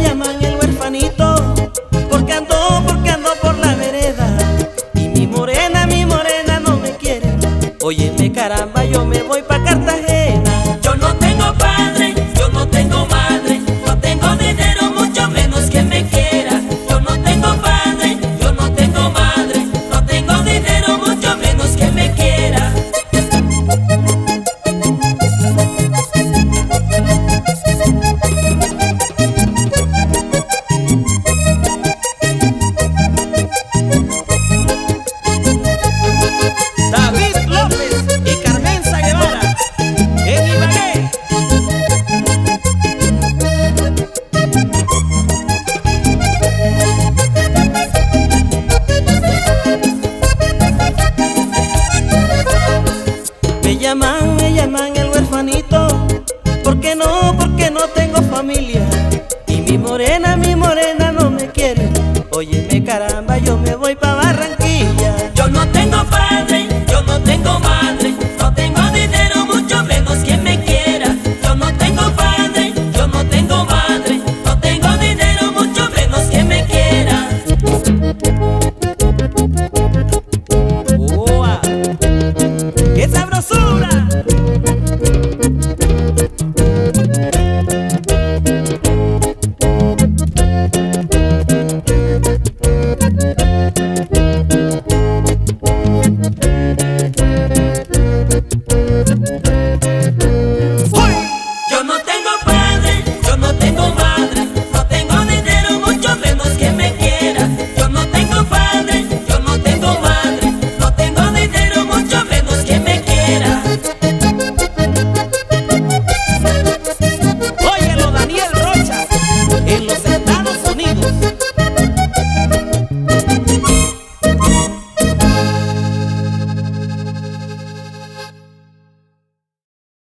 llaman el huerfanito, porque ando por la vereda. Y mi morena no me quiere. Óyeme caramba, yo me voy pa' Cartagena. Yo no tengo padre, yo no tengo madre, no tengo dinero, mucho menos que me quiera. Yo no tengo padre, yo no tengo madre, no tengo dinero, mucho menos que me quiera. David López y Carmenza Guevara en Ibagué. Me llaman el huerfanito, porque no tengo familia. Y mi morena no me quiere. Óyeme caramba, yo me voy pa' Barranquilla. Yo no tengo